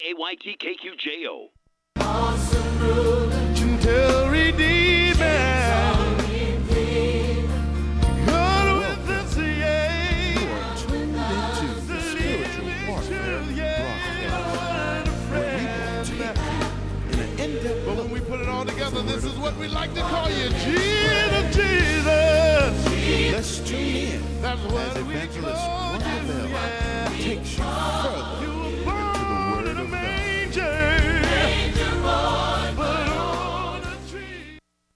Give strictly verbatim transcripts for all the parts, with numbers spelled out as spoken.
A Y T K Q J O. Awesome ruler, gentle redeemer, God with us, yeah. You are tuned into the Spiritual Warfare Broadcast, where we will take you in an in-depth But look. when we put it all together, this is what we like to call you, Jesus. Jesus, Jesus. Let's tune in That's as what we Evangelist call Wanda you, Bell yeah. takes you further You were into the born Word in a of God. manger, but on a tree.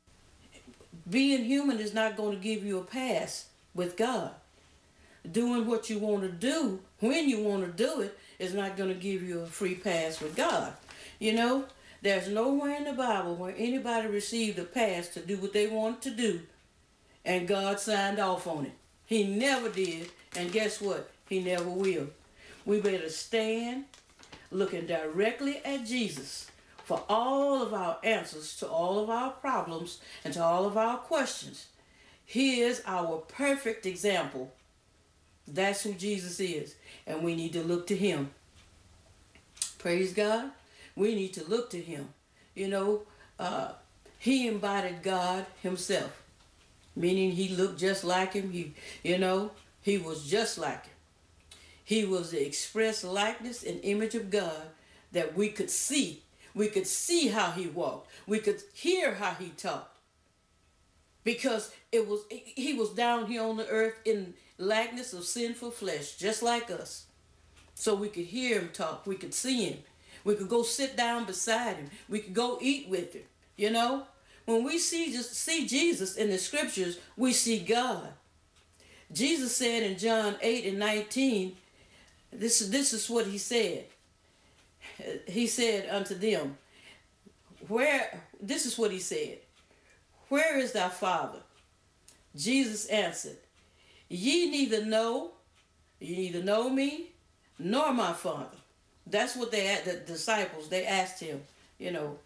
Being human is not going to give you a pass with God. Doing what you want to do when you want to do it is not going to give you a free pass with God. You know, there's nowhere in the Bible where anybody received a pass to do what they wanted to do and God signed off on it. He never did, and guess what? He never will. We better stand looking directly at Jesus for all of our answers to all of our problems and to all of our questions. He is our perfect example. That's who Jesus is, and we need to look to him. Praise God. We need to look to him. You know, uh, he embodied God himself, meaning he looked just like him. He, you know, he was just like him. He was the express likeness and image of God that we could see. We could see how he walked. We could hear how he talked. Because it was he was down here on the earth in likeness of sinful flesh, just like us. So we could hear him talk. We could see him. We could go sit down beside him. We could go eat with him. You know? When we see just see Jesus in the scriptures, we see God. Jesus said in John eight and nineteen, this, this is what he said. He said unto them, where, this is what he said, where is thy Father? Jesus answered, ye neither know, ye neither know me, nor my Father. That's what they, the disciples, they asked him, you know,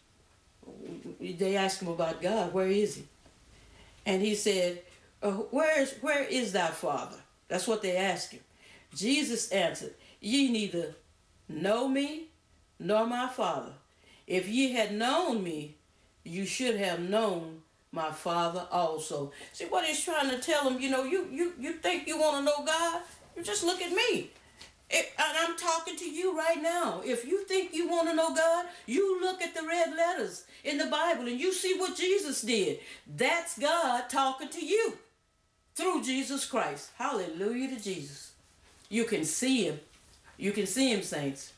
they asked him about God, where is he? And he said, uh, where is, where is thy Father? That's what they asked him. Jesus answered, ye neither know me, nor my Father. If ye had known me, you should have known my Father also. See what he's trying to tell them, you know, you, you, you think you want to know God? You just look at me. It, and I'm talking to you right now. If you think you want to know God, you look at the red letters in the Bible and you see what Jesus did. That's God talking to you through Jesus Christ. Hallelujah to Jesus. You can see him. You can see him, saints.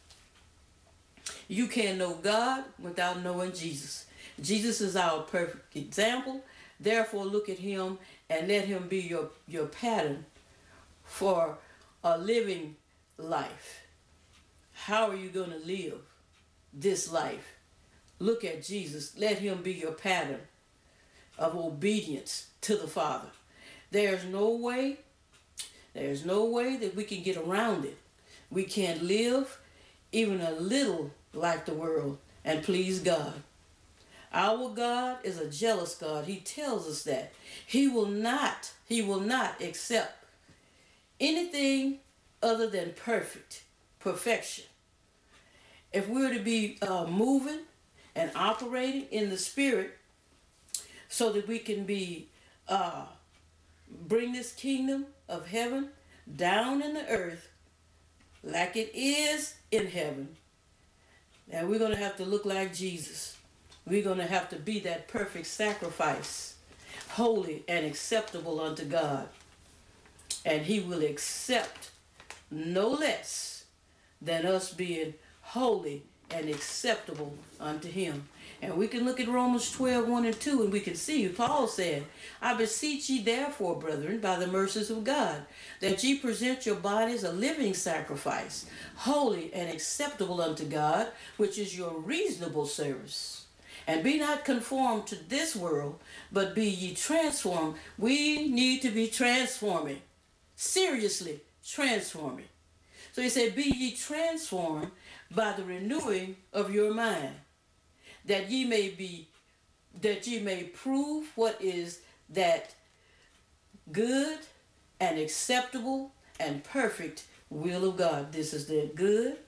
You can't know God without knowing Jesus. Jesus is our perfect example. Therefore, look at him and let him be your, your pattern for a living life. How are you going to live this life? Look at Jesus. Let him be your pattern of obedience to the Father. There's no way, there's no way that we can get around it. We can't live even a little like the world and please God. Our God is a jealous God. He tells us that. He will not, he will not accept anything other than perfect, perfection. If we were to be uh, moving and operating in the Spirit so that we can be, uh, bring this kingdom of heaven down in the earth like it is in heaven, and we're going to have to look like Jesus. We're going to have to be that perfect sacrifice, holy and acceptable unto God. And he will accept no less than us being holy and acceptable unto him. And we can look at Romans twelve, one and two, and we can see Paul said, I beseech ye therefore, brethren, by the mercies of God, that ye present your bodies a living sacrifice, holy and acceptable unto God, which is your reasonable service. And be not conformed to this world, but be ye transformed. We need to be transforming. Seriously transforming. So he said, be ye transformed by the renewing of your mind, that ye may be, that ye may prove what is that good and acceptable and perfect will of God. This is the good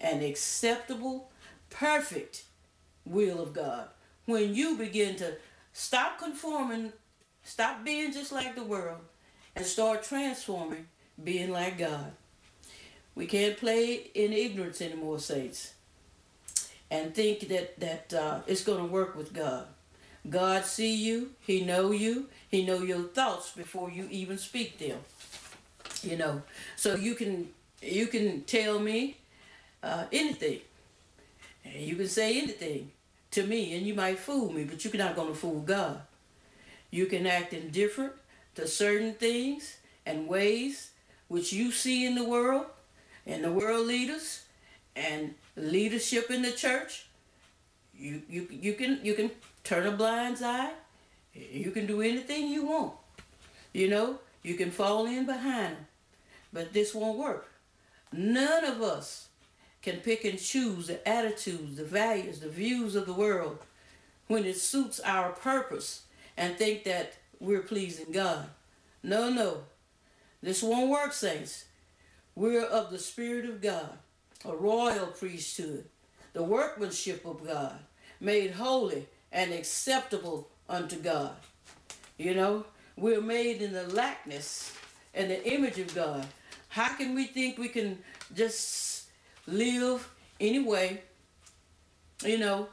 and acceptable, perfect will of God. When you begin to stop conforming, stop being just like the world, and start transforming, being like God. We can't play in ignorance anymore, saints, and think that that uh, it's going to work with God. God see you, He know you, He know your thoughts before you even speak them. You know, so you can you can tell me uh, anything, and you can say anything to me, and you might fool me, but you're not going to fool God. You can act indifferent to certain things and ways which you see in the world, and the world leaders, and leadership in the church. You you you can you can turn a blind eye. You can do anything you want. You know, you can fall in behind them, but this won't work. None of us can pick and choose the attitudes, the values, the views of the world when it suits our purpose and think that we're pleasing God. No, no. This won't work, saints. We're of the Spirit of God, a royal priesthood, the workmanship of God, made holy and acceptable unto God. You know, we're made in the likeness and the image of God. How can we think we can just live anyway, you know,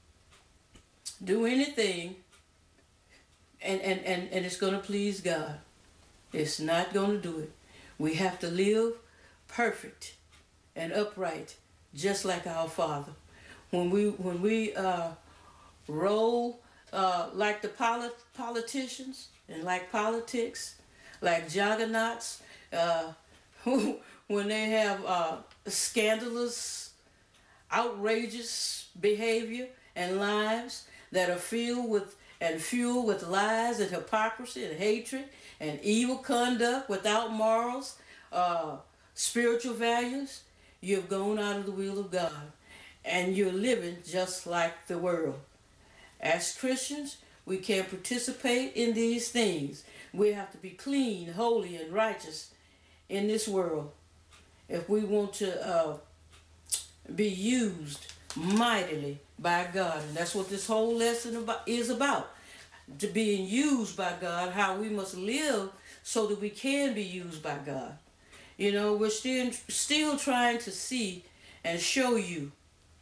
do anything, and, and, and, and it's going to please God? It's not going to do it. We have to live perfect and upright, just like our Father. When we when we uh, roll uh, like the polit- politicians and like politics, like juggernauts, uh, when they have uh, scandalous, outrageous behavior and lives that are filled with and fueled with lies and hypocrisy and hatred and evil conduct without morals, uh, spiritual values, you've gone out of the will of God and you're living just like the world. As Christians, we can't participate in these things. We have to be clean, holy, and righteous in this world if we want to uh, be used mightily by God. And that's what this whole lesson about, is about. To being used by God, how we must live so that we can be used by God. You know, we're still, still trying to see and show you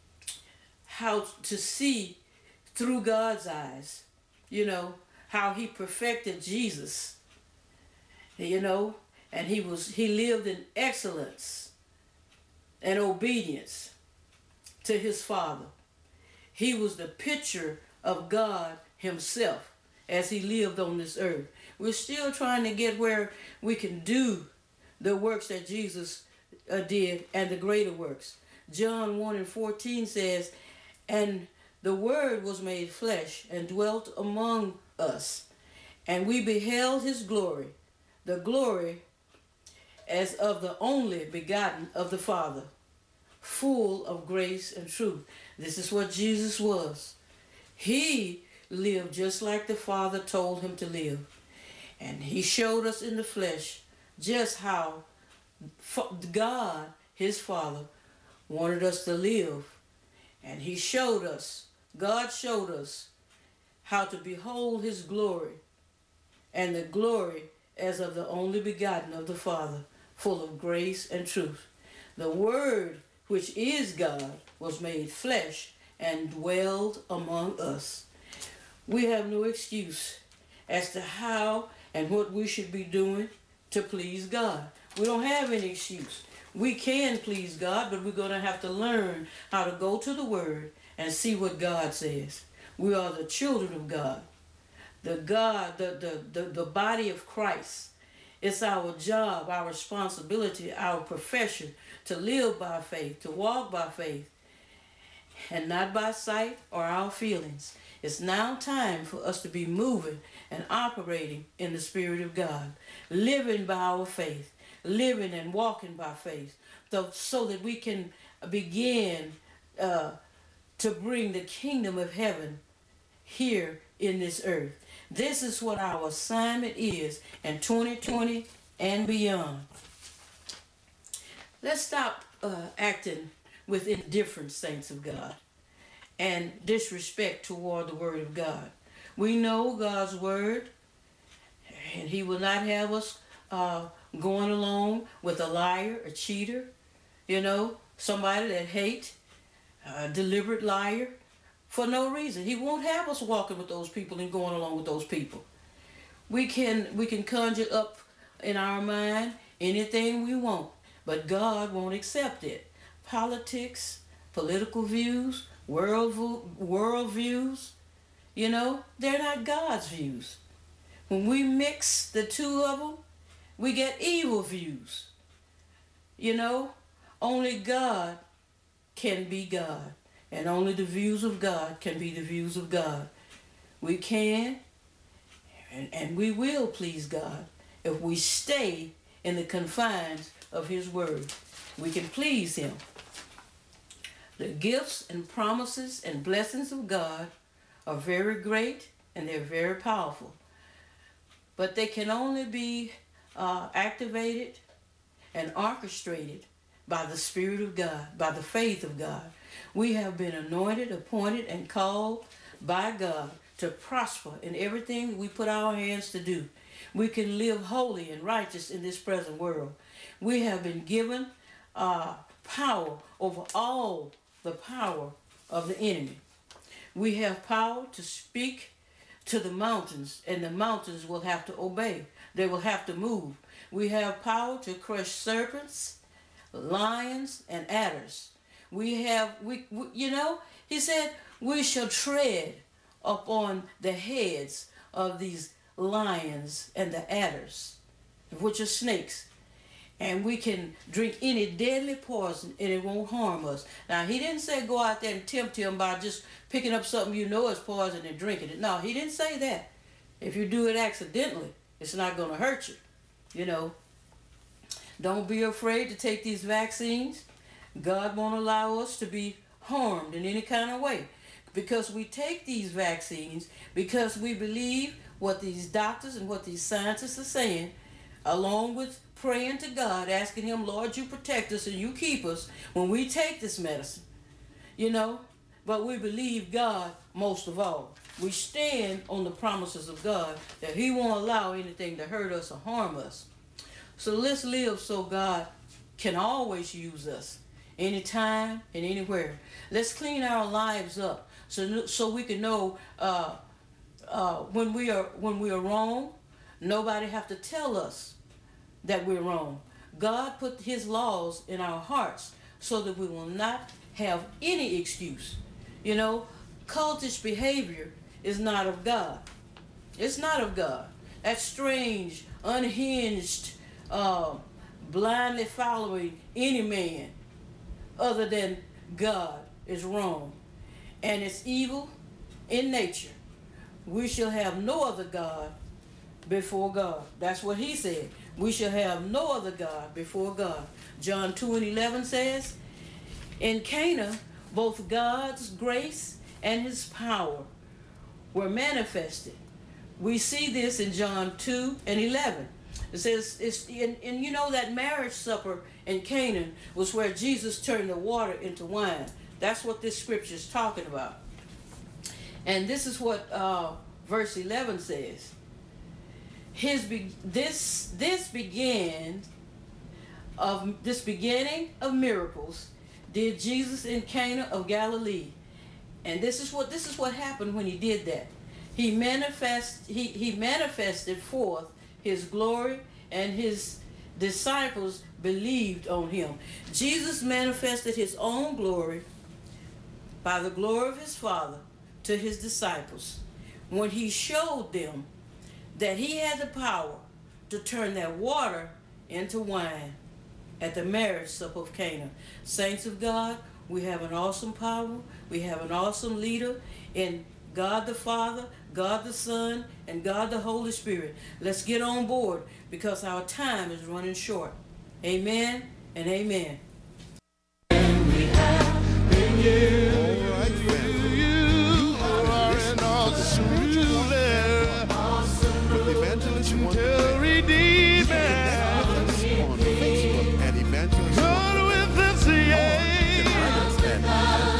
how to see through God's eyes. You know, how He perfected Jesus. You know, and he was he lived in excellence and obedience to His Father. He was the picture of God Himself as He lived on this earth. We're still trying to get where we can do the works that Jesus uh, did and the greater works. John one and fourteen says, "And the Word was made flesh and dwelt among us, and we beheld His glory, the glory as of the only begotten of the Father, full of grace and truth." This is what Jesus was. He lived just like the Father told Him to live. And He showed us in the flesh just how God, His Father, wanted us to live. And He showed us, God showed us how to behold His glory, and the glory as of the only begotten of the Father, full of grace and truth. The Word, which is God, was made flesh and dwelled among us. We have no excuse as to how and what we should be doing to please God. We don't have any excuse. We can please God, but we're going to have to learn how to go to the Word and see what God says. We are the children of God, the God, the, the, the, the body of Christ. It's our job, our responsibility, our profession to live by faith, to walk by faith, and not by sight or our feelings. It's now time for us to be moving and operating in the Spirit of God, living by our faith, living and walking by faith, so, so that we can begin uh, to bring the kingdom of heaven here in this earth. This is what our assignment is in twenty twenty and beyond. Let's stop uh, acting with indifference, saints of God, and disrespect toward the Word of God. We know God's Word, and He will not have us uh, going along with a liar, a cheater, you know, somebody that hates, a deliberate liar, for no reason. He won't have us walking with those people and going along with those people. We can we can conjure up in our mind anything we want, but God won't accept it. Politics, political views, world world views, you know, they're not God's views. When we mix the two of them, we get evil views. You know, only God can be God, and only the views of God can be the views of God. We can and, and we will please God if we stay in the confines of His Word. We can please Him. The gifts and promises and blessings of God are very great and they're very powerful. But they can only be uh, activated and orchestrated by the Spirit of God, by the faith of God. We have been anointed, appointed, and called by God to prosper in everything we put our hands to do. We can live holy and righteous in this present world. We have been given uh, power over all the power of the enemy. We have power to speak to the mountains, and the mountains will have to obey. They will have to move. We have power to crush serpents, lions, and adders. We have, we, we you know, He said, we shall tread upon the heads of these lions and the adders, which are snakes. And we can drink any deadly poison and it won't harm us. Now, He didn't say go out there and tempt Him by just picking up something you know is poison and drinking it. No, He didn't say that. If you do it accidentally, it's not going to hurt you. You know, don't be afraid to take these vaccines. God won't allow us to be harmed in any kind of way, because we take these vaccines because we believe what these doctors and what these scientists are saying, along with praying to God, asking Him, Lord, you protect us and you keep us when we take this medicine, you know. But we believe God most of all. We stand on the promises of God that He won't allow anything to hurt us or harm us. So let's live so God can always use us anytime and anywhere. Let's clean our lives up so so we can know uh, uh, when we are when we are wrong. Nobody have to tell us that we're wrong. God put His laws in our hearts so that we will not have any excuse. You know, cultish behavior is not of God. It's not of God. That strange, unhinged, uh, blindly following any man other than God is wrong. And it's evil in nature. We shall have no other God before God. That's what He said. We shall have no other God before God. John two and eleven says, in Cana, both God's grace and His power were manifested. We see this in John two and eleven. It says, it's, and, and you know that marriage supper in Canaan was where Jesus turned the water into wine. That's what this scripture is talking about. And this is what uh, verse eleven says. His be- this this began of this beginning of miracles did Jesus in Cana of Galilee. And this is what this is what happened when He did that. He manifest he, he manifested forth His glory, and His disciples believed on Him. Jesus manifested His own glory by the glory of His Father to His disciples when He showed them that He had the power to turn that water into wine at the marriage supper of Cana. Saints of God, we have an awesome power. We have an awesome leader in God the Father, God the Son, and God the Holy Spirit. Let's get on board because our time is running short. Amen and amen.